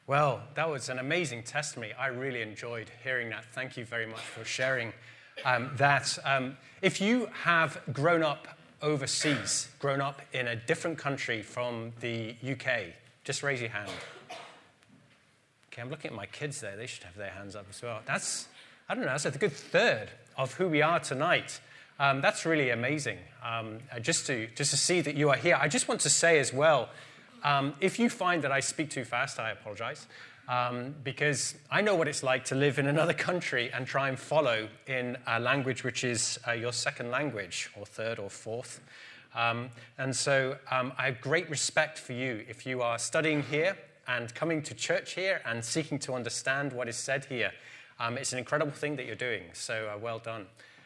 Well, that was an amazing testimony. I really enjoyed hearing that. Thank you very much for sharing that. If you have grown up overseas, grown up in a different country from the UK, just raise your hand. Okay, I'm looking at my kids there. They should have their hands up as well. That's a good third of who we are tonight. That's really amazing. Just to see that you are here. I just want to say as well, if you find that I speak too fast, I apologize, because I know what it's like to live in another country and try and follow in a language which is your second language, or third or fourth. And so I have great respect for you if you are studying here and coming to church here and seeking to understand what is said here. It's an incredible thing that you're doing, so well done.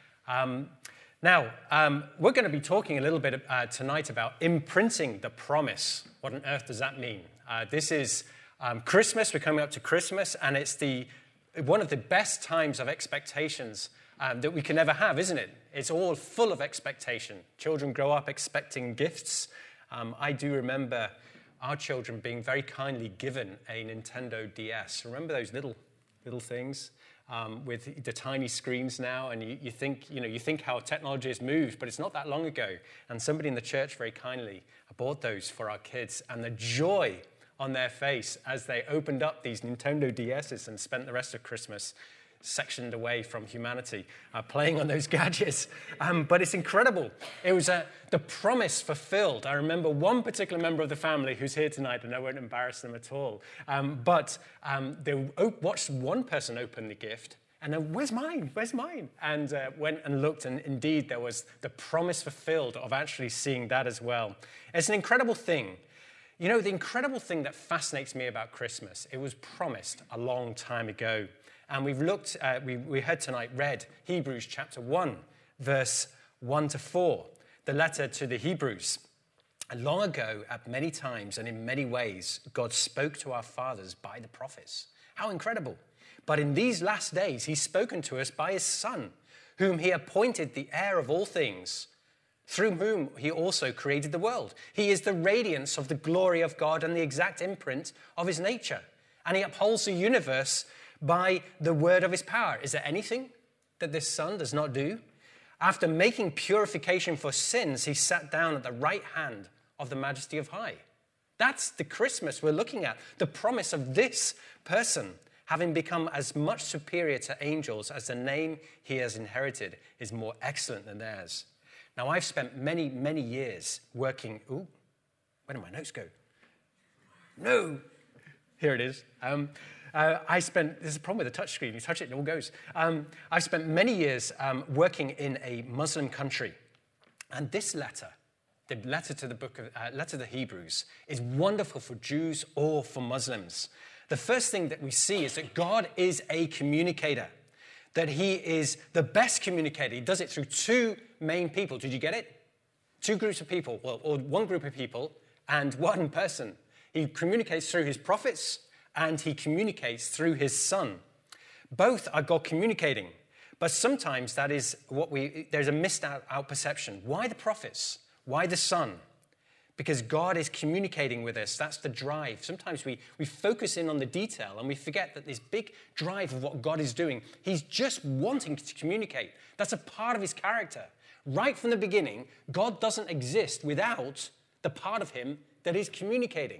Now, we're going to be talking a little bit tonight about imprinting the promise. What on earth does that mean? This is Christmas. We're coming up to Christmas, and it's one of the best times of expectations that we can ever have, isn't it? It's all full of expectation. Children grow up expecting gifts. I do remember our children being very kindly given a Nintendo DS. Remember those little things? With the tiny screens now, and you think how technology has moved, but it's not that long ago. And somebody in the church very kindly bought those for our kids, and the joy on their face as they opened up these Nintendo DSs and spent the rest of Christmas sectioned away from humanity, playing on those gadgets. But it's incredible. It was the promise fulfilled. I remember one particular member of the family who's here tonight, and I won't embarrass them at all. But they watched one person open the gift, and then, where's mine? And went and looked, and indeed there was the promise fulfilled of actually seeing that as well. It's an incredible thing. You know, the incredible thing that fascinates me about Christmas, it was promised a long time ago. And we've looked, we heard tonight, read Hebrews chapter 1, verse 1 to 4, the letter to the Hebrews. And long ago, at many times and in many ways, God spoke to our fathers by the prophets. How incredible. But in these last days, he's spoken to us by his Son, whom he appointed the heir of all things, through whom he also created the world. He is the radiance of the glory of God and the exact imprint of his nature. And he upholds the universe by the word of his power. Is there anything that this Son does not do? After making purification for sins, he sat down at the right hand of the majesty of high. That's the Christmas we're looking at. The promise of this person, having become as much superior to angels as the name he has inherited is more excellent than theirs. Now, I've spent many, many years working... Ooh, where did my notes go? No! Here it is. There's a problem with the touchscreen. You touch it, it all goes. I've spent many years working in a Muslim country. And this letter, the letter to the Hebrews, is wonderful for Jews or for Muslims. The first thing that we see is that God is a communicator, that he is the best communicator. He does it through two main people. Did you get it? Two groups of people, or one group of people and one person. He communicates through his prophets, and he communicates through his Son. Both are God communicating, but sometimes that is there's a missed out perception. Why the prophets? Why the Son? Because God is communicating with us. That's the drive. Sometimes we focus in on the detail and we forget that this big drive of what God is doing, he's just wanting to communicate. That's a part of his character. Right from the beginning, God doesn't exist without the part of him that is communicating.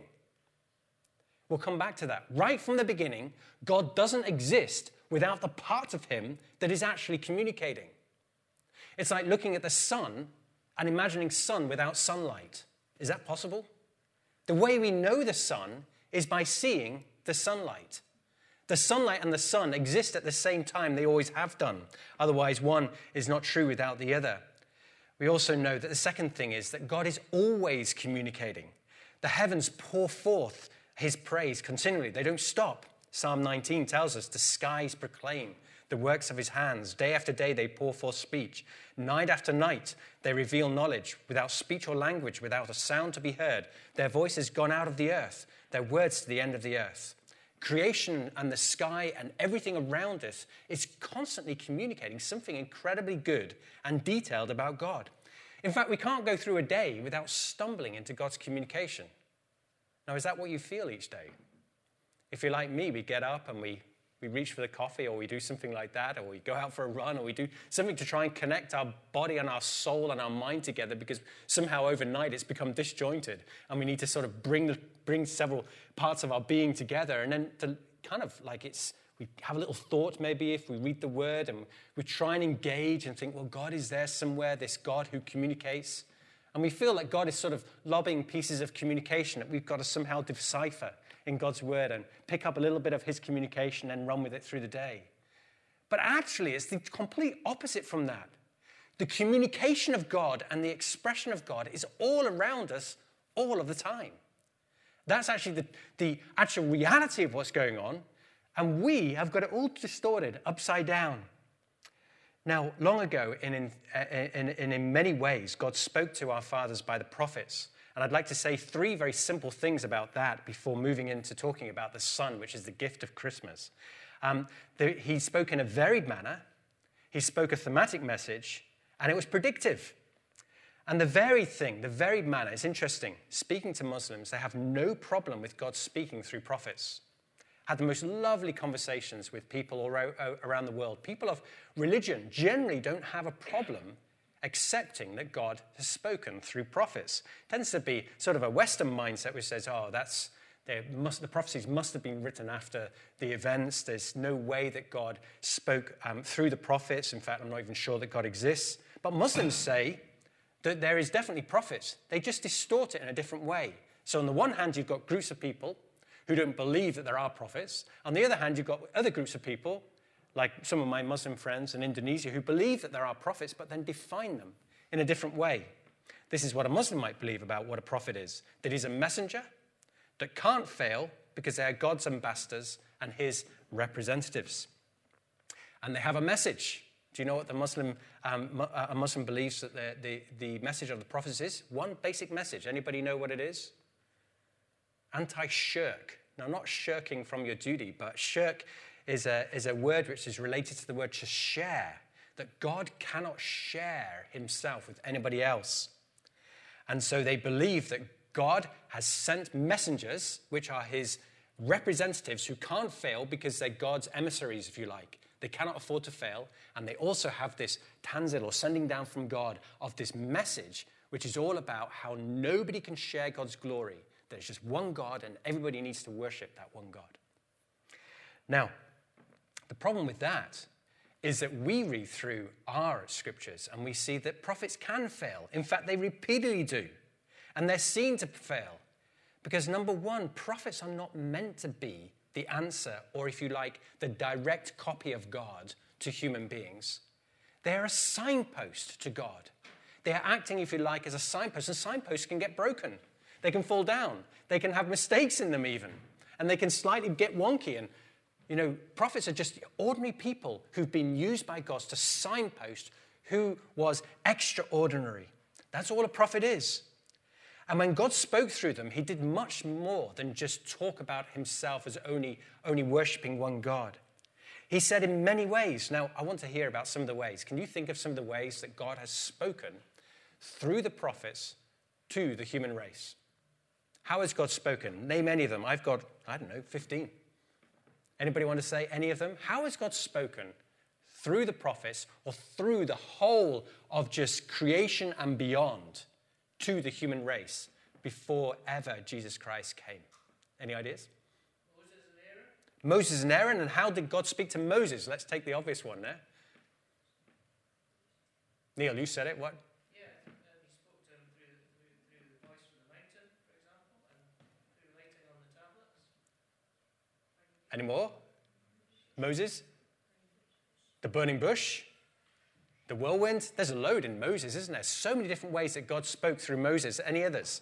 We'll come back to that. Right from the beginning, God doesn't exist without the part of him that is actually communicating. It's like looking at the sun and imagining sun without sunlight. Is that possible? The way we know the sun is by seeing the sunlight. The sunlight and the sun exist at the same time. They always have done. Otherwise, one is not true without the other. We also know that the second thing is that God is always communicating. The heavens pour forth his praise continually. They don't stop. Psalm 19 tells us the skies proclaim the works of his hands. Day after day they pour forth speech. Night after night they reveal knowledge. Without speech or language, without a sound to be heard, their voice is gone out of the earth, their words to the end of the earth. Creation and the sky and everything around us is constantly communicating something incredibly good and detailed about God. In fact, we can't go through a day without stumbling into God's communication. Now, is that what you feel each day? If you're like me, we get up and we reach for the coffee, or we do something like that, or we go out for a run, or we do something to try and connect our body and our soul and our mind together, because somehow overnight it's become disjointed and we need to sort of bring several parts of our being together. And then to kind of like we have a little thought maybe if we read the word, and we try and engage and think, well, God is there somewhere, this God who communicates. And we feel like God is sort of lobbing pieces of communication that we've got to somehow decipher in God's word and pick up a little bit of his communication and run with it through the day. But actually, it's the complete opposite from that. The communication of God and the expression of God is all around us all of the time. That's actually the actual reality of what's going on, and we have got it all distorted, upside down. Now, long ago, in many ways, God spoke to our fathers by the prophets. And I'd like to say three very simple things about that before moving into talking about the Son, which is the gift of Christmas. He spoke in a varied manner, he spoke a thematic message, and it was predictive. And the varied manner is interesting. Speaking to Muslims, they have no problem with God speaking through prophets. Had the most lovely conversations with people all around the world. People of religion generally don't have a problem accepting that God has spoken through prophets. It tends to be sort of a Western mindset which says, the prophecies must have been written after the events. There's no way that God spoke through the prophets. In fact, I'm not even sure that God exists. But Muslims say that there is definitely prophets. They just distort it in a different way. So on the one hand, you've got groups of people who don't believe that there are prophets. On the other hand, you've got other groups of people, like some of my Muslim friends in Indonesia, who believe that there are prophets, but then define them in a different way. This is what a Muslim might believe about what a prophet is, that he's a messenger that can't fail because they are God's ambassadors and his representatives. And they have a message. Do you know what a Muslim believes that the message of the prophets is? One basic message. Anybody know what it is? Anti-shirk. Now, not shirking from your duty, but shirk is a word which is related to the word to share, that God cannot share himself with anybody else. And so they believe that God has sent messengers, which are his representatives, who can't fail because they're God's emissaries, if you like. They cannot afford to fail. And they also have this tanzil, or sending down from God, of this message, which is all about how nobody can share God's glory. There's just one God, and everybody needs to worship that one God. Now, the problem with that is that we read through our scriptures and we see that prophets can fail. In fact, they repeatedly do. And they're seen to fail. Because number one, prophets are not meant to be the answer, or if you like, the direct copy of God to human beings. They are a signpost to God. They are acting, if you like, as a signpost. And signposts can get broken. They can fall down. They can have mistakes in them even. And they can slightly get wonky. And, you know, prophets are just ordinary people who've been used by God to signpost who was extraordinary. That's all a prophet is. And when God spoke through them, he did much more than just talk about himself as only worshipping one God. He said in many ways. Now, I want to hear about some of the ways. Can you think of some of the ways that God has spoken through the prophets to the human race? How has God spoken? Name any of them. I've got, 15. Anybody want to say any of them? How has God spoken through the prophets or through the whole of just creation and beyond to the human race before ever Jesus Christ came? Any ideas? Moses and Aaron. And how did God speak to Moses? Let's take the obvious one there. Neil, you said it. What? Yeah, he spoke to him through the voice from the mountain, for example, and through writing on the tablets. Any more? Moses? The burning bush? The whirlwind? There's a load in Moses, isn't there? So many different ways that God spoke through Moses. Any others?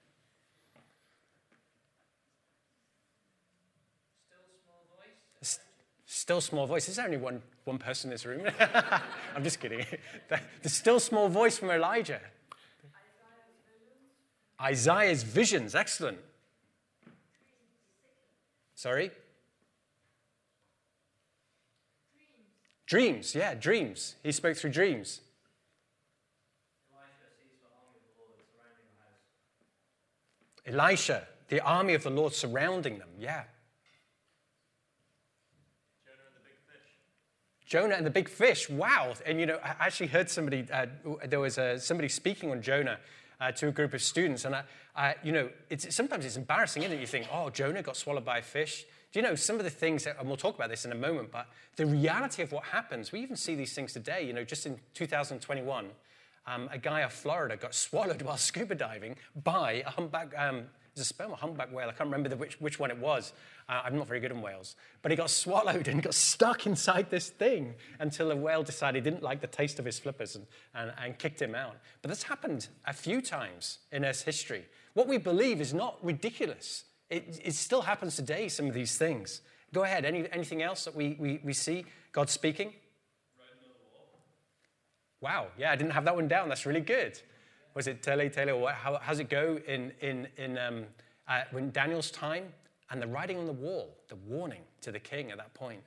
Still small voice. Is there only one person in this room? I'm just kidding. The still small voice from Elijah. Isaiah's visions. Excellent. Sorry? Dreams. Yeah, dreams. He spoke through dreams. Elisha, the army of the Lord surrounding them. Yeah. Jonah and the big fish, wow. And, I actually heard somebody, there was somebody speaking on Jonah to a group of students. And, sometimes it's embarrassing, isn't it? You think, oh, Jonah got swallowed by a fish. Do you know some of the things, and we'll talk about this in a moment, but the reality of what happens, we even see these things today. Just in 2021, a guy of Florida got swallowed while scuba diving by a humpback, a sperm or humpback whale. I can't remember which one it was. I'm not very good in whales. But he got swallowed and got stuck inside this thing until the whale decided he didn't like the taste of his flippers and kicked him out. But that's happened a few times in Earth's history. What we believe is not ridiculous. It still happens today, some of these things. Go ahead. Anything else that we see God speaking? Riding on the wall. Wow. Yeah, I didn't have that one down. That's really good. Was it Taylor? How's it go when Daniel's time and the writing on the wall, the warning to the king at that point?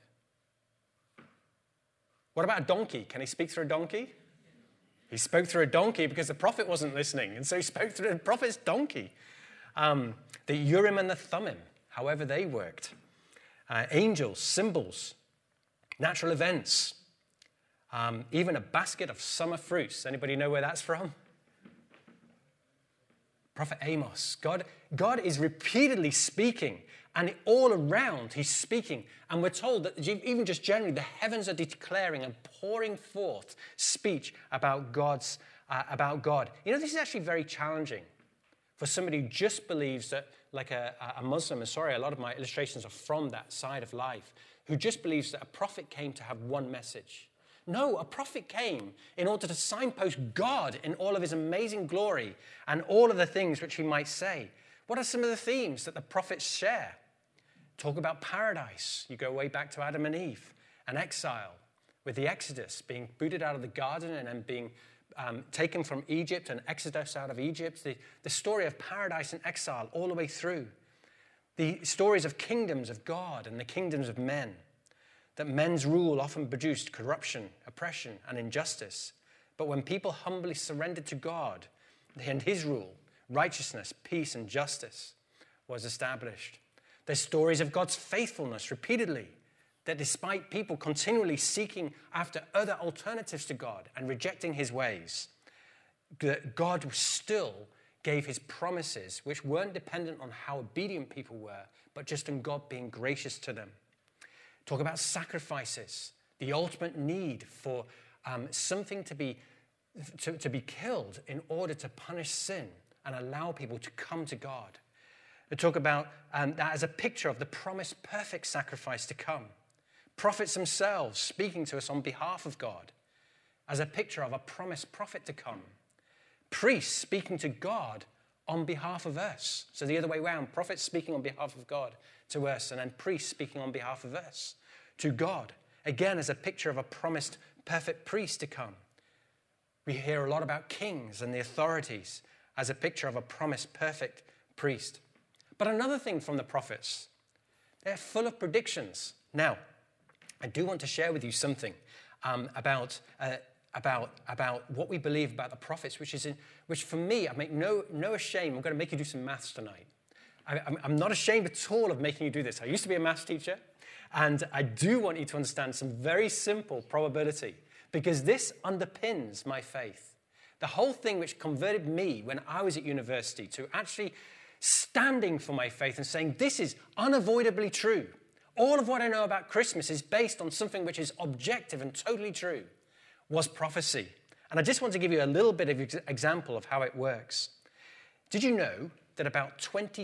What about a donkey? Can he speak through a donkey? He spoke through a donkey because the prophet wasn't listening, and so he spoke through the prophet's donkey. The Urim and the Thummim, however they worked. Angels, symbols, natural events, even a basket of summer fruits. Anybody know where that's from? Prophet Amos. God is repeatedly speaking, and all around he's speaking. And we're told that even just generally, the heavens are declaring and pouring forth speech about God. This is actually very challenging for somebody who just believes that, like a Muslim, and sorry, a lot of my illustrations are from that side of life, who just believes that a prophet came to have one message. No, a prophet came in order to signpost God in all of his amazing glory and all of the things which he might say. What are some of the themes that the prophets share? Talk about paradise. You go way back to Adam and Eve, and exile, with the Exodus, being booted out of the garden and then being taken from Egypt and Exodus out of Egypt. The story of paradise and exile all the way through. The stories of kingdoms of God and the kingdoms of men. That men's rule often produced corruption, oppression, and injustice. But when people humbly surrendered to God and his rule, righteousness, peace, and justice was established. There's stories of God's faithfulness repeatedly, that despite people continually seeking after other alternatives to God and rejecting his ways, that God still gave his promises, which weren't dependent on how obedient people were, but just on God being gracious to them. Talk about sacrifices, the ultimate need for something to be killed in order to punish sin and allow people to come to God. They talk about that as a picture of the promised perfect sacrifice to come. Prophets themselves speaking to us on behalf of God as a picture of a promised prophet to come. Priests speaking to God on behalf of us. So the other way around, prophets speaking on behalf of God to us, and then priests speaking on behalf of us to God. Again, as a picture of a promised perfect priest to come. We hear a lot about kings and the authorities as a picture of a promised perfect priest. But another thing from the prophets, they're full of predictions. Now, I do want to share with you something about what we believe about the prophets, which for me, I make no shame. I'm going to make you do some maths tonight. I'm not ashamed at all of making you do this. I used to be a maths teacher, and I do want you to understand some very simple probability, because this underpins my faith. The whole thing which converted me when I was at university to actually standing for my faith and saying, this is unavoidably true. All of what I know about Christmas is based on something which is objective and totally true, was prophecy. And I just want to give you a little bit of example of how it works. Did you know that about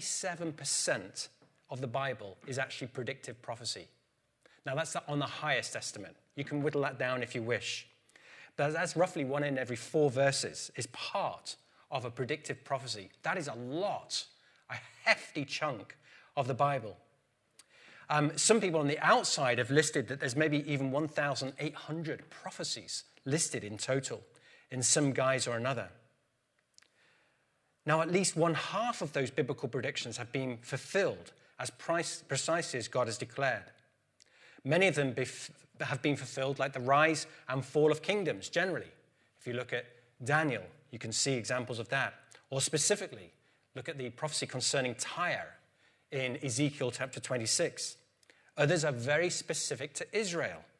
27% of the Bible is actually predictive prophecy? Now, that's on the highest estimate. You can whittle that down if you wish. But that's roughly 1 in every 4 verses is part of a predictive prophecy. That is a lot, a hefty chunk of the Bible. Some people on the outside have listed that there's maybe even 1,800 prophecies listed in total in some guise or another. Now, at least 1/2 of those biblical predictions have been fulfilled as precisely as God has declared. Many of them have been fulfilled, like the rise and fall of kingdoms generally. If you look at Daniel, you can see examples of that. Or specifically, look at the prophecy concerning Tyre in Ezekiel chapter 26. Others are very specific to Israel.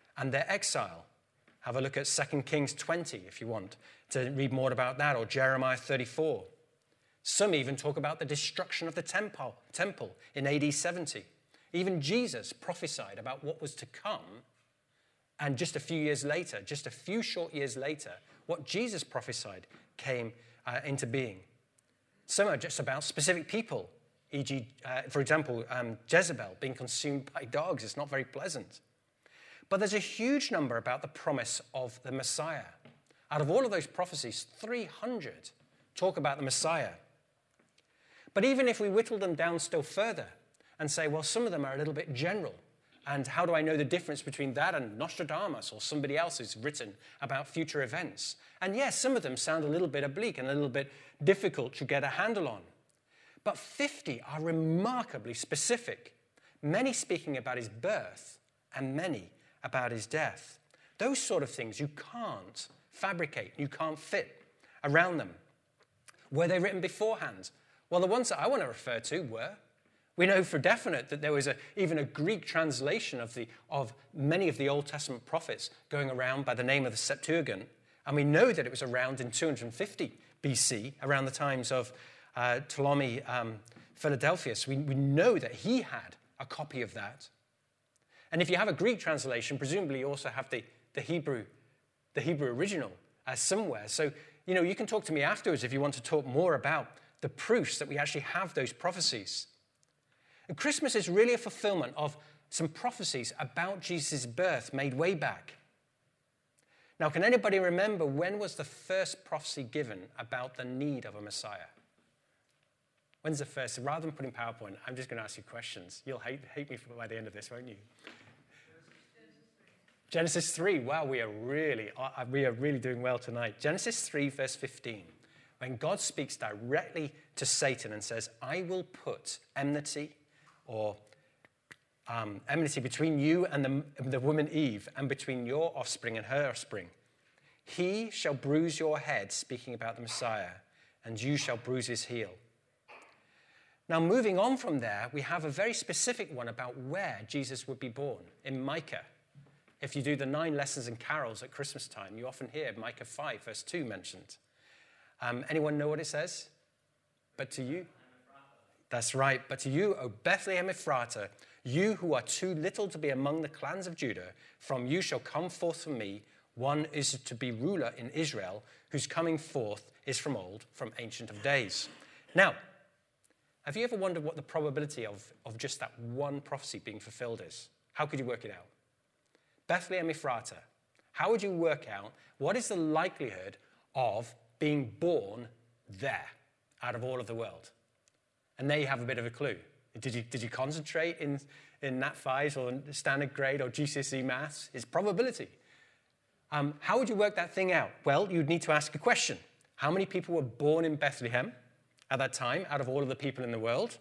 and their exile. Have a look at 2 Kings 20 if you want to read more about that, or Jeremiah 34. Some even talk about the destruction of the temple in AD 70. Even Jesus prophesied about what was to come, and just a few short years later, what Jesus prophesied came into being. Some are just about specific people, e.g., for example, Jezebel being consumed by dogs. It's not very pleasant. But there's a huge number about the promise of the Messiah. Out of all of those prophecies, 300 talk about the Messiah. But even if we whittle them down still further and say, well, some of them are a little bit general, and how do I know the difference between that and Nostradamus or somebody else who's written about future events? And yes, some of them sound a little bit oblique and a little bit difficult to get a handle on. But 50 are remarkably specific, many speaking about his birth and many about his death. Those sort of things you can't fabricate, you can't fit around them. Were they written beforehand? Well, the ones that I want to refer to were. We know for definite that there was even a Greek translation of many of the Old Testament prophets going around by the name of the Septuagint, and we know that it was around in 250 BC, around the times of Ptolemy Philadelphus. We know that he had a copy of that. And if you have a Greek translation, presumably you also have the Hebrew original somewhere. So, you can talk to me afterwards if you want to talk more about the proofs that we actually have those prophecies. And Christmas is really a fulfillment of some prophecies about Jesus' birth made way back. Now, can anybody remember when was the first prophecy given about the need of a Messiah? When's the first? Rather than putting PowerPoint, I'm just going to ask you questions. You'll hate me by the end of this, won't you? Genesis 3. Wow, we are really doing well tonight. Genesis 3, verse 15. When God speaks directly to Satan and says, I will put enmity between you and the woman Eve, and between your offspring and her offspring. He shall bruise your head, speaking about the Messiah, and you shall bruise his heel. Now, moving on from there, we have a very specific one about where Jesus would be born, in Micah. If you do the 9 lessons and carols at Christmas time, you often hear Micah 5, verse 2 mentioned. Anyone know what it says? But to you. That's right. But to you, O Bethlehem Ephratah, you who are too little to be among the clans of Judah, from you shall come forth from me one is to be ruler in Israel, whose coming forth is from old, from ancient of days. Now, have you ever wondered what the probability of just that one prophecy being fulfilled is? How could you work it out? Bethlehem Ephratah. How would you work out what is the likelihood of being born there out of all of the world? And there you have a bit of a clue. Did you concentrate in Nat 5 or standard grade or GCSE maths? It's probability. How would you work that thing out? Well, you'd need to ask a question. How many people were born in Bethlehem at that time out of all of the people in the world?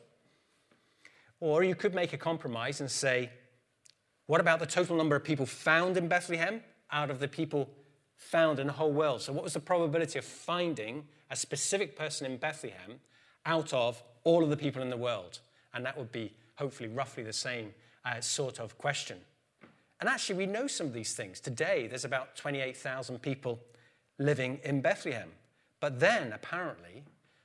Or you could make a compromise and say, what about the total number of people found in Bethlehem out of the people found in the whole world? So what was the probability of finding a specific person in Bethlehem out of all of the people in the world? And that would be hopefully roughly the same sort of question. And actually, we know some of these things. Today, there's about 28,000 people living in Bethlehem. But then, apparently,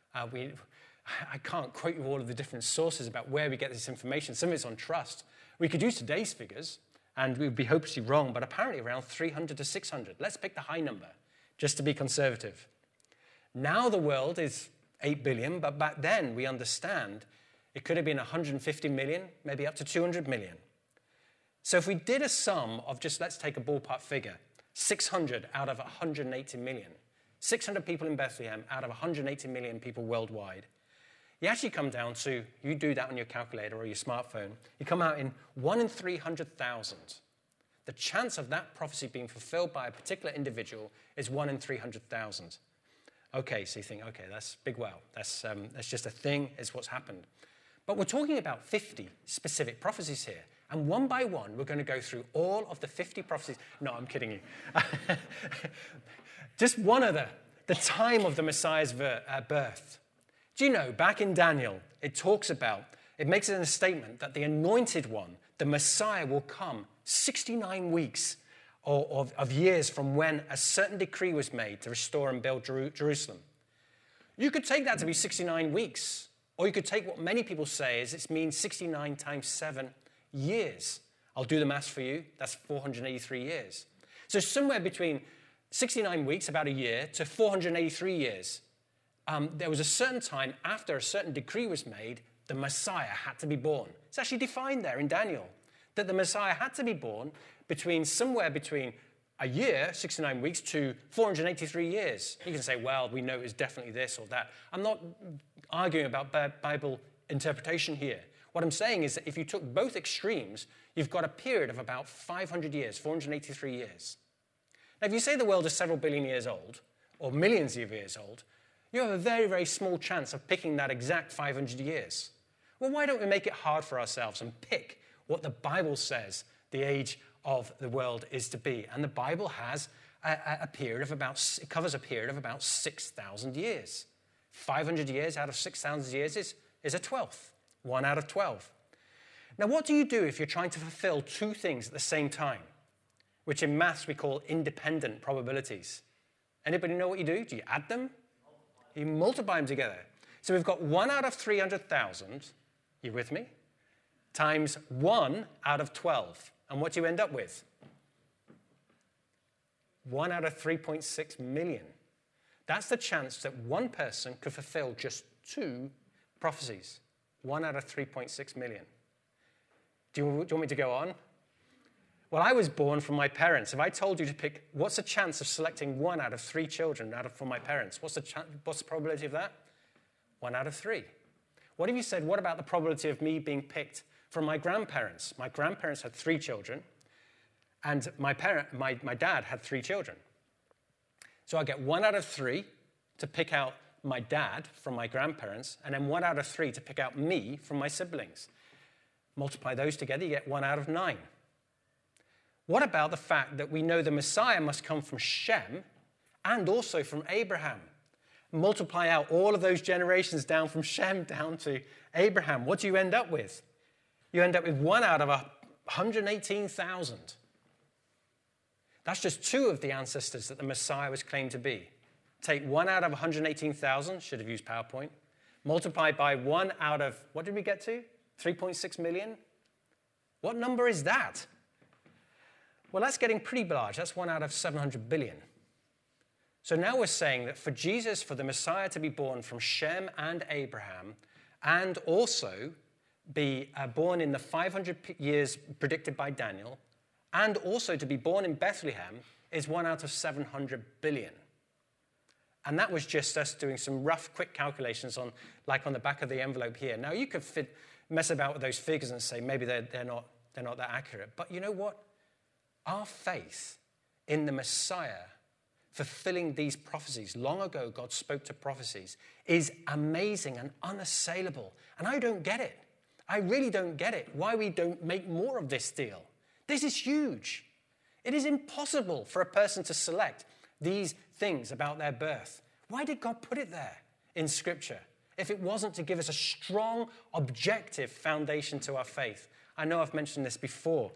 I can't quote you all of the different sources about where we get this information. Some of it's on trust. We could use today's figures, and we would be hopelessly wrong, but apparently around 300 to 600. Let's pick the high number, just to be conservative. Now the world is 8 billion, but back then, we understand it could have been 150 million, maybe up to 200 million. So if we did a sum of just, let's take a ballpark figure, 600 out of 180 million, 600 people in Bethlehem out of 180 million people worldwide, you actually come down to, you do that on your calculator or your smartphone, you come out in 1 in 300,000. The chance of that prophecy being fulfilled by a particular individual is 1 in 300,000. Okay, so you think, okay, that's big wow. That's just a thing, it's what's happened. But we're talking about 50 specific prophecies here. And one by one, we're going to go through all of the 50 prophecies. No, I'm kidding you. Just one other, the time of the Messiah's birth. Do you know, back in Daniel, it makes it in a statement that the anointed one, the Messiah, will come 69 weeks of years from when a certain decree was made to restore and build Jerusalem. You could take that to be 69 weeks, or you could take what many people say is it means 69 times 7 years. I'll do the maths for you. That's 483 years. So somewhere between 69 weeks, about a year, to 483 years, there was a certain time after a certain decree was made, the Messiah had to be born. It's actually defined there in Daniel, that the Messiah had to be born somewhere between a year, 69 weeks, to 483 years. You can say, well, we know it's definitely this or that. I'm not arguing about Bible interpretation here. What I'm saying is that if you took both extremes, you've got a period of about 500 years, 483 years. Now, if you say the world is several billion years old, or millions of years old, you have a very, very small chance of picking that exact 500 years. Well, why don't we make it hard for ourselves and pick what the Bible says the age of the world is to be? And the Bible has it covers a period of about 6,000 years. 500 years out of 6,000 years is a 12th, 1 out of 12. Now, what do you do if you're trying to fulfill two things at the same time, which in maths we call independent probabilities? Anybody know what you do? Do you add them? You multiply them together. So we've got 1 out of 300,000, you with me, times 1 out of 12. And what do you end up with? 1 out of 3.6 million. That's the chance that one person could fulfill just 2 prophecies. 1 out of 3.6 million. Do you want me to go on? Well, I was born from my parents. If I told you to pick, what's the chance of selecting 1 out of 3 children from my parents? What's the probability of that? 1 out of 3. What if you said, what about the probability of me being picked from my grandparents? My grandparents had 3 children, and my dad had 3 children. So I get 1 out of 3 to pick out my dad from my grandparents, and then 1 out of 3 to pick out me from my siblings. Multiply those together, you get 1 out of 9. What about the fact that we know the Messiah must come from Shem and also from Abraham? Multiply out all of those generations down from Shem down to Abraham. What do you end up with? You end up with 1 out of 118,000. That's just 2 of the ancestors that the Messiah was claimed to be. Take 1 out of 118,000, should have used PowerPoint, multiply by 1 out of, what did we get to? 3.6 million? What number is that? Well, that's getting pretty large. That's 1 out of 700 billion. So now we're saying that for Jesus, for the Messiah to be born from Shem and Abraham, and also be born in the 500 years predicted by Daniel, and also to be born in Bethlehem, is 1 out of 700 billion. And that was just us doing some rough, quick calculations on the back of the envelope here. Now, you could mess about with those figures and say maybe they're not that accurate. But you know what? Our faith in the Messiah fulfilling these prophecies, long ago God spoke to prophecies, is amazing and unassailable. And I don't get it. I really don't get it. Why we don't make more of this deal. This is huge. It is impossible for a person to select these things about their birth. Why did God put it there in Scripture if it wasn't to give us a strong, objective foundation to our faith? I know I've mentioned this before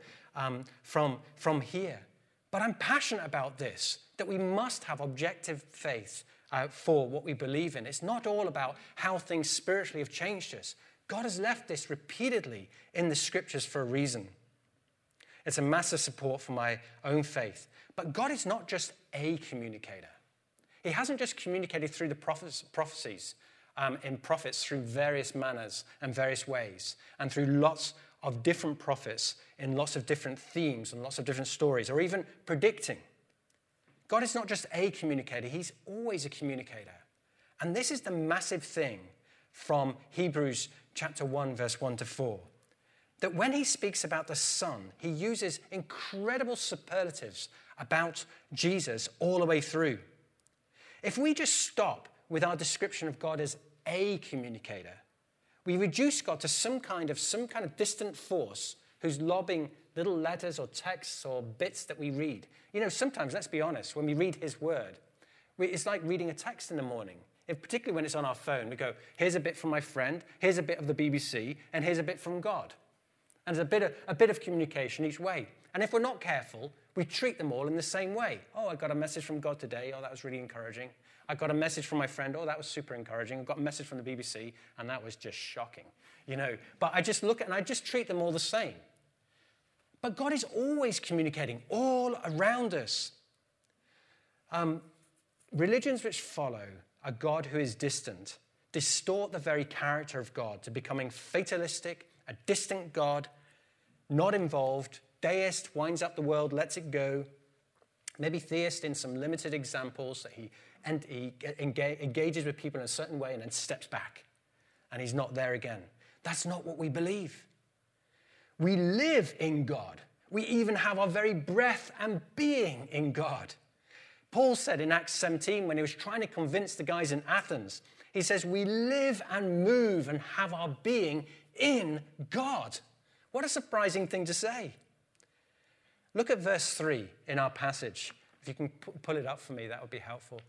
from here, but I'm passionate about this, that we must have objective faith for what we believe in. It's not all about how things spiritually have changed us. God has left this repeatedly in the Scriptures for a reason. It's a massive support for my own faith. But God is not just a communicator. He hasn't just communicated through the prophecies in prophets through various manners and various ways, and through lots of different prophets in lots of different themes and lots of different stories, or even predicting. God is not just a communicator. He's always a communicator. And this is the massive thing from Hebrews chapter 1, verse 1 to 4. That when he speaks about the Son, he uses incredible superlatives about Jesus all the way through. If we just stop with our description of God as a communicator, we reduce God to some kind of distant force who's lobbing little letters or texts or bits that we read. You know, sometimes, let's be honest, when we read his word, it's like reading a text in the morning. Particularly when it's on our phone, we go, here's a bit from my friend, here's a bit of the BBC, and here's a bit from God. And there's a bit of communication each way. And if we're not careful, We treat them all in the same way. Oh, I got a message from God today. Oh, that was really encouraging. I got a message from my friend. Oh, that was super encouraging. I got a message from the BBC, and that was just shocking. But I just look at and I just treat them all the same. But God is always communicating all around us. Religions which follow a God who is distant distort the very character of God to becoming fatalistic, a distant God, not involved, deist, winds up the world, lets it go, maybe theist in some limited examples that he engages with people in a certain way and then steps back, and he's not there again. That's not what we believe. We live in God. We even have our very breath and being in God. Paul said in Acts 17, when he was trying to convince the guys in Athens, he says, we live and move and have our being in God. What a surprising thing to say. Look at verse 3 in our passage. If you can pull it up for me, that would be helpful.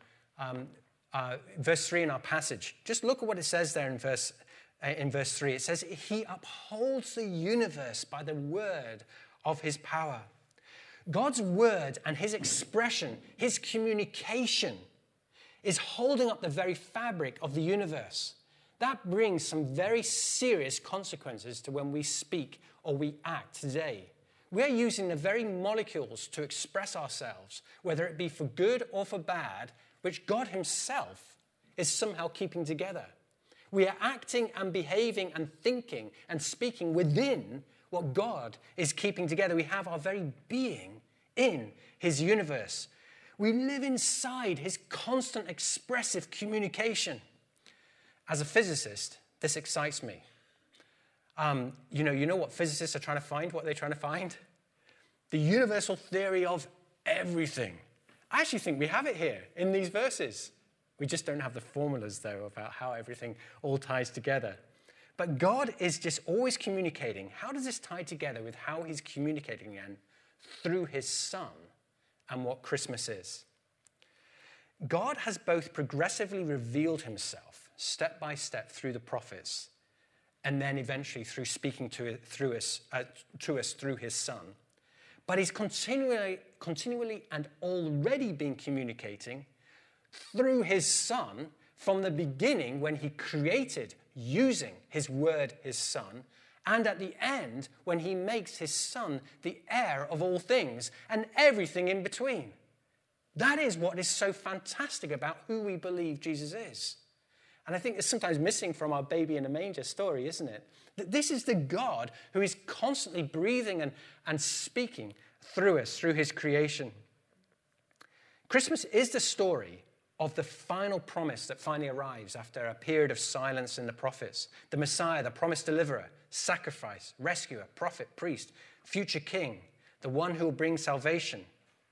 Verse 3 in our passage. Just look at what it says there in verse 3. It says, he upholds the universe by the word of his power. God's word and his expression, his communication, is holding up the very fabric of the universe. That brings some very serious consequences to when we speak or we act today. We're using the very molecules to express ourselves, whether it be for good or for bad, which God himself is somehow keeping together. We are acting and behaving and thinking and speaking within what God is keeping together. We have our very being in his universe. We live inside his constant expressive communication. As a physicist, this excites me. You know what physicists are trying to find? What they're trying to find? The universal theory of everything. I actually think we have it here in these verses. We just don't have the formulas, though, about how everything all ties together. But God is just always communicating. How does this tie together with how he's communicating again? Through his Son and what Christmas is. God has both progressively revealed himself, step by step, through the prophets, and then eventually through speaking to us through his Son. But he's continually and already been communicating through his Son from the beginning when he created using his word, his Son, and at the end when he makes his Son the heir of all things and everything in between. That is what is so fantastic about who we believe Jesus is. And I think it's sometimes missing from our baby in a manger story, isn't it? That this is the God who is constantly breathing and speaking through us, through his creation. Christmas is the story of the final promise that finally arrives after a period of silence in the prophets. The Messiah, the promised deliverer, sacrifice, rescuer, prophet, priest, future king, the one who will bring salvation.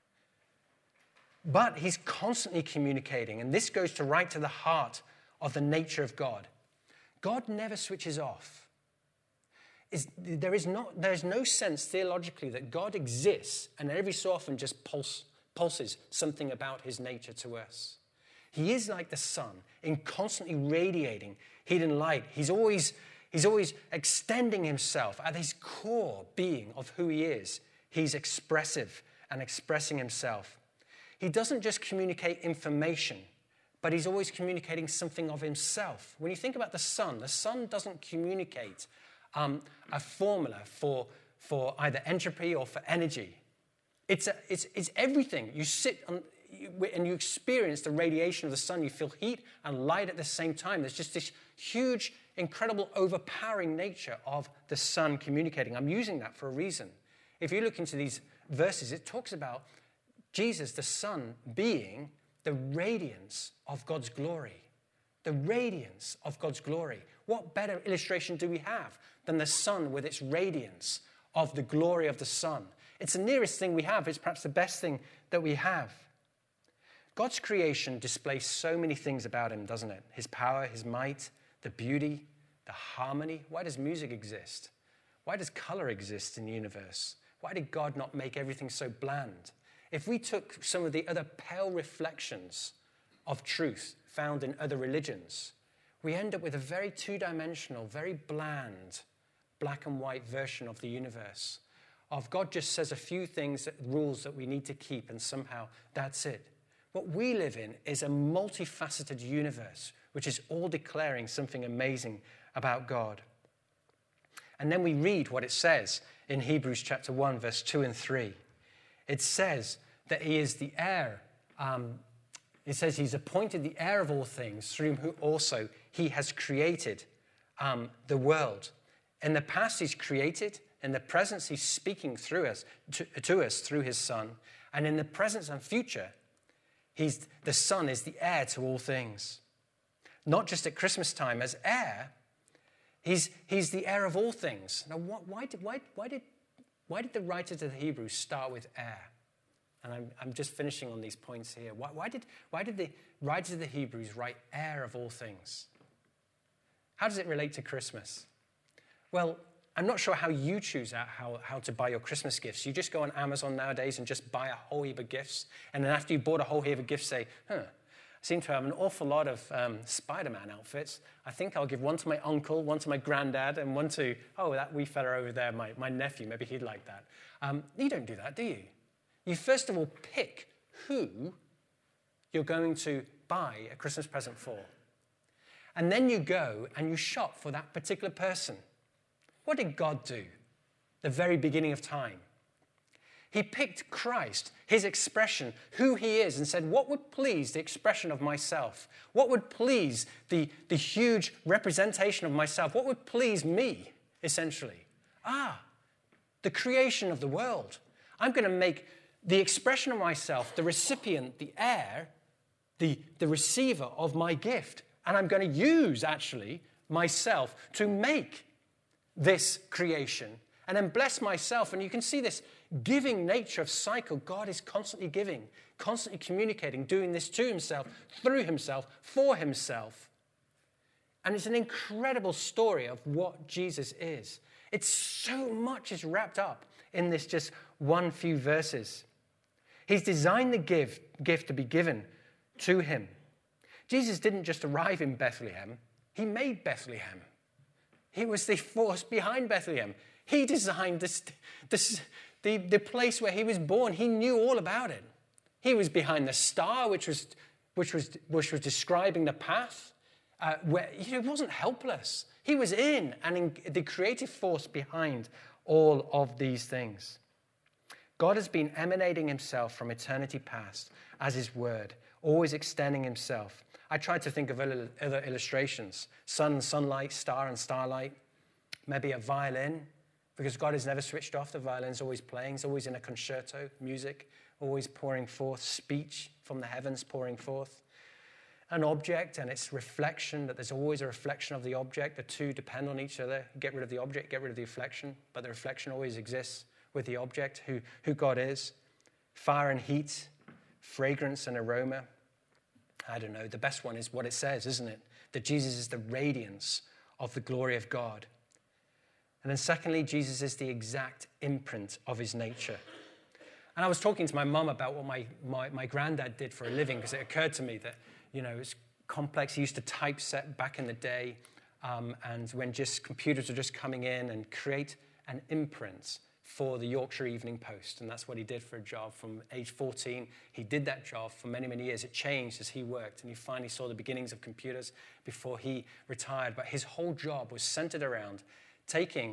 But he's constantly communicating, and this goes right to the heart of the nature of God. God never switches off. There's no sense theologically that God exists and every so often just pulses something about his nature to us. He is like the sun, in constantly radiating heat and light. He's always extending himself at his core being of who he is. He's expressive and expressing himself. He doesn't just communicate information, but he's always communicating something of himself. When you think about the sun doesn't communicate a formula for either entropy or for energy. It's everything. You sit and you experience the radiation of the sun. You feel heat and light at the same time. There's just this huge, incredible, overpowering nature of the sun communicating. I'm using that for a reason. If you look into these verses, it talks about Jesus, the Son, being the radiance of God's glory. The radiance of God's glory. What better illustration do we have than the sun with its radiance of the glory of the sun? It's the nearest thing we have. It's perhaps the best thing that we have. God's creation displays so many things about him, doesn't it? His power, his might, the beauty, the harmony. Why does music exist? Why does color exist in the universe? Why did God not make everything so bland? If we took some of the other pale reflections of truth found in other religions, we end up with a very two-dimensional, very bland, black and white version of the universe. of God just says a few things, rules that we need to keep, and somehow that's it. What we live in is a multifaceted universe, which is all declaring something amazing about God. And then we read what it says in Hebrews chapter 1, verse 2 and 3. It says that he is the heir. It says he's appointed the heir of all things, through whom also he has created the world. In the past, he's created. In the present, he's speaking through us, to us through his Son. And in the present and future, the Son is the heir to all things. Not just at Christmas time as heir, he's the heir of all things. Now, why did the writer to the Hebrews start with heir? And I'm just finishing on these points here. Why did the writer to the Hebrews write heir of all things? How does it relate to Christmas? Well, I'm not sure how you choose out how to buy your Christmas gifts. You just go on Amazon nowadays and just buy a whole heap of gifts. And then after you bought a whole heap of gifts, say, I seem to have an awful lot of Spider-Man outfits. I think I'll give one to my uncle, one to my granddad, and one to, that wee fella over there, my nephew. Maybe he'd like that. You don't do that, do you? You first of all pick who you're going to buy a Christmas present for. And then you go and you shop for that particular person. What did God do? The very beginning of time. He picked Christ, his expression, who he is, and said, what would please the expression of myself? What would please the huge representation of myself? What would please me, essentially? The creation of the world. I'm going to make the expression of myself, the recipient, the heir, the receiver of my gift. And I'm going to use, actually, myself to make this creation and then bless myself. And you can see this giving nature of cycle. God is constantly giving, constantly communicating, doing this to himself, through himself, for himself. And it's an incredible story of what Jesus is. It's so much is wrapped up in this just one few verses. He's designed the gift to be given to him. Jesus didn't just arrive in Bethlehem. He made Bethlehem. He was the force behind Bethlehem. He designed the place where he was born. He knew all about it. He was behind the star, which was describing the path. Where he wasn't helpless. He was in the creative force behind all of these things. God has been emanating himself from eternity past as his word, always extending himself. I tried to think of other illustrations. Sun and sunlight, star and starlight. Maybe a violin, because God has never switched off. The violin's always playing. It's always in a concerto, music, always pouring forth, speech from the heavens pouring forth. An object and its reflection, that there's always a reflection of the object. The two depend on each other. Get rid of the object, get rid of the reflection, but the reflection always exists with the object, who God is. Fire and heat, fragrance and aroma. I don't know, the best one is what it says, isn't it? That Jesus is the radiance of the glory of God. And then secondly, Jesus is the exact imprint of his nature. And I was talking to my mum about what my granddad did for a living, because it occurred to me that, it's complex. He used to typeset back in the day, and when just computers were just coming in, and create an imprint for the Yorkshire Evening Post. And that's what he did for a job from age 14. He did that job for many, many years. It changed as he worked, and he finally saw the beginnings of computers before he retired. But his whole job was centered around taking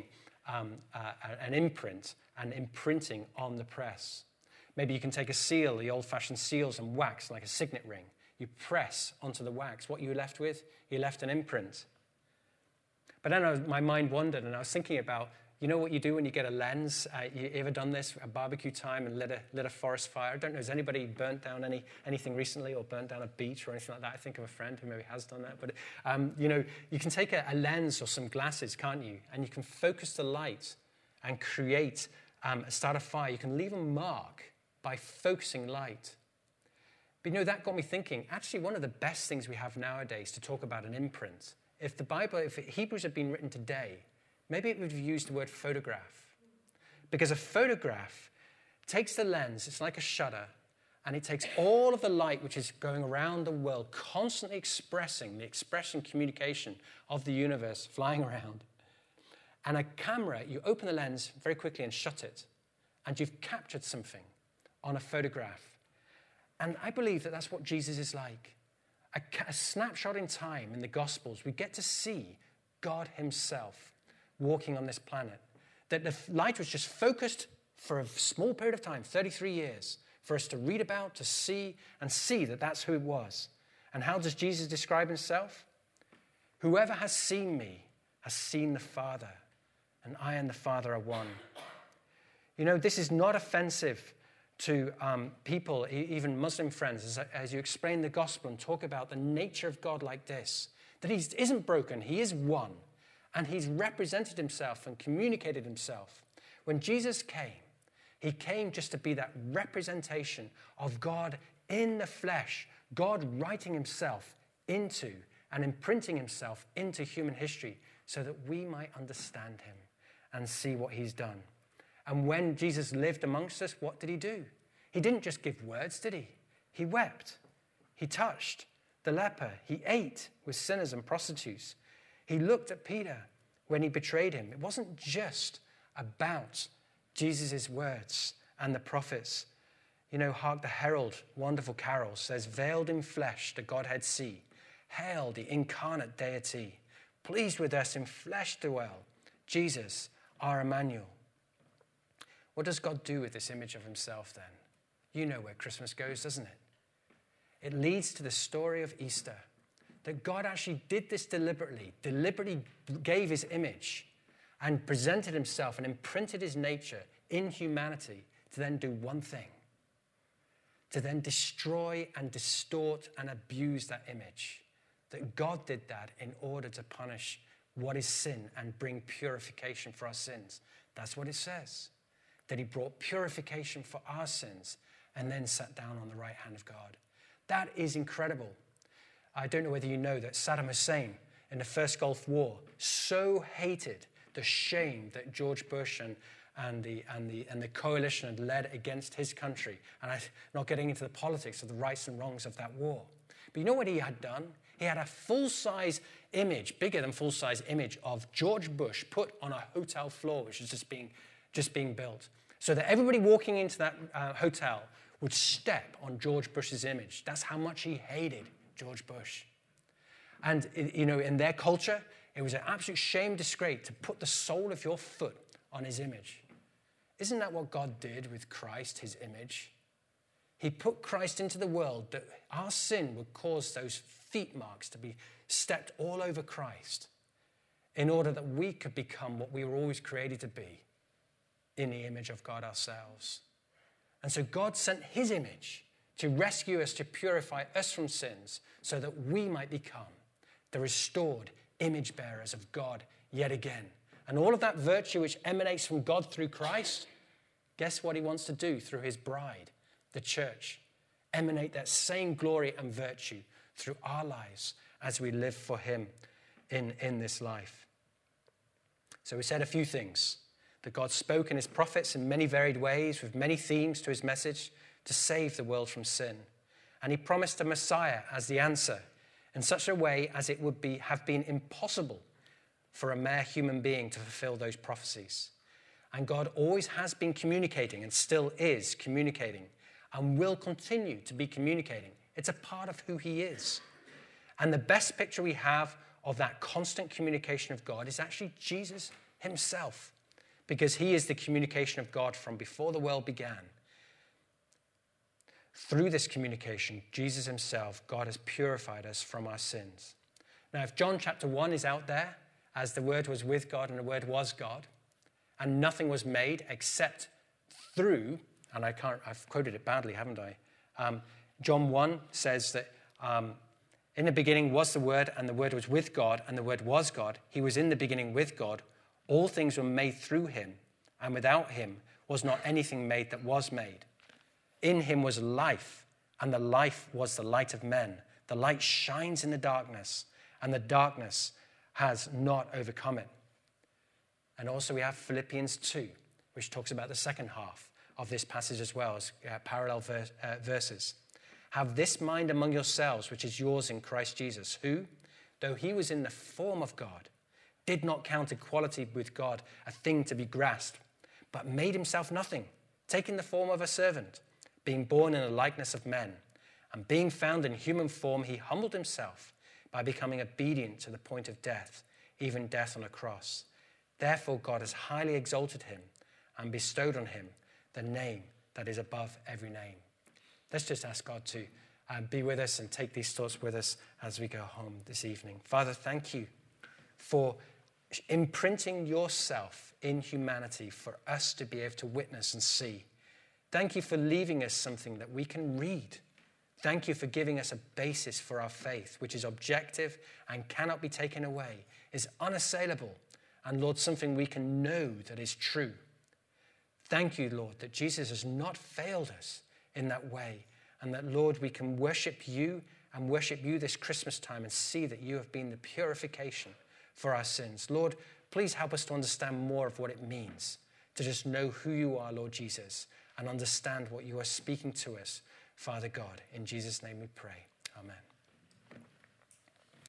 an imprint and imprinting on the press. Maybe you can take a seal, the old-fashioned seals, and wax like a signet ring. You press onto the wax. What you're left with, you're left an imprint. But then my mind wandered, and I was thinking about, what you do when you get a lens? You ever done this at barbecue time and lit a forest fire? I don't know, has anybody burnt down anything recently, or burnt down a beach or anything like that? I think of a friend who maybe has done that. But, you can take a lens or some glasses, can't you? And you can focus the light and start a fire. You can leave a mark by focusing light. But that got me thinking, actually one of the best things we have nowadays to talk about an imprint, if Hebrews had been written today, maybe it would have used the word photograph. Because a photograph takes the lens, it's like a shutter, and it takes all of the light which is going around the world, constantly expressing communication of the universe flying around. And a camera, you open the lens very quickly and shut it. and you've captured something on a photograph. And I believe that that's what Jesus is like. A snapshot in time in the Gospels, we get to see God himself walking on this planet. That the light was just focused for a small period of time, 33 years, for us to read about, to see, and see that that's who it was. And how does Jesus describe himself? Whoever has seen me has seen the Father, and I and the Father are one. You know, this is not offensive to people, even Muslim friends, as you explain the gospel and talk about the nature of God like this, that he isn't broken, he is one, and he's represented himself and communicated himself. When Jesus came, he came just to be that representation of God in the flesh, God writing himself into and imprinting himself into human history so that we might understand him and see what he's done. And when Jesus lived amongst us, what did he do? He didn't just give words, did he? He wept. He touched the leper. He ate with sinners and prostitutes. He looked at Peter when he betrayed him. It wasn't just about Jesus' words and the prophets. You know, hark the herald, wonderful carol says, veiled in flesh the Godhead see. Hail the incarnate deity. Pleased with us in flesh dwell. Jesus, our Emmanuel. What does God do with this image of himself then? You know where Christmas goes, doesn't it? It leads to the story of Easter. That God actually did this deliberately gave his image and presented himself and imprinted his nature in humanity to then do one thing. To then destroy and distort and abuse that image. That God did that in order to punish what is sin and bring purification for our sins. That's what it says. That he brought purification for our sins and then sat down on the right hand of God. That is incredible. I don't know whether you know that Saddam Hussein in the First Gulf War so hated the shame that George Bush and the coalition had led against his country. And I'm not getting into the politics of the rights and wrongs of that war. But you know what he had done? He had a full-size image, bigger than full-size image of George Bush put on a hotel floor, which was just being built, so that everybody walking into that hotel would step on George Bush's image. That's how much he hated George Bush. And, you know, in their culture, it was an absolute shame, disgrace to put the sole of your foot on his image. Isn't that what God did with Christ, his image? He put Christ into the world that our sin would cause those feet marks to be stepped all over Christ in order that we could become what we were always created to be, in the image of God ourselves. And so God sent his image to rescue us, to purify us from sins, so that we might become the restored image bearers of God yet again. And all of that virtue which emanates from God through Christ, guess what he wants to do through his bride, the church? Emanate that same glory and virtue through our lives as we live for him in this life. So we said a few things. That God spoke in his prophets in many varied ways with many themes to his message to save the world from sin. And he promised a Messiah as the answer in such a way as it would have been impossible for a mere human being to fulfill those prophecies. And God always has been communicating and still is communicating and will continue to be communicating. It's a part of who he is. And the best picture we have of that constant communication of God is actually Jesus himself. Because he is the communication of God from before the world began. Through this communication, Jesus himself, God has purified us from our sins. Now, if John chapter 1 is out there, as the Word was with God and the Word was God, and nothing was made except through, and I've quoted it badly, haven't I? John 1 says that in the beginning was the Word, and the Word was with God, and the Word was God. He was in the beginning with God. All things were made through him, and without him was not anything made that was made. In him was life, and the life was the light of men. The light shines in the darkness, and the darkness has not overcome it. And also we have Philippians 2, which talks about the second half of this passage as well as parallel verses. Have this mind among yourselves, which is yours in Christ Jesus, who, though he was in the form of God, did not count equality with God a thing to be grasped, but made himself nothing, taking the form of a servant, being born in the likeness of men, and being found in human form, he humbled himself by becoming obedient to the point of death, even death on a cross. Therefore, God has highly exalted him and bestowed on him the name that is above every name. Let's just ask God to be with us and take these thoughts with us as we go home this evening. Father, thank you for imprinting yourself in humanity for us to be able to witness and see. Thank you for leaving us something that we can read. Thank you for giving us a basis for our faith, which is objective and cannot be taken away, is unassailable, and Lord, something we can know that is true. Thank you, Lord, that Jesus has not failed us in that way, and that, Lord, we can worship you and worship you this Christmas time and see that you have been the purification for our sins. Lord, please help us to understand more of what it means to just know who you are, Lord Jesus, and understand what you are speaking to us, Father God. In Jesus' name we pray. Amen.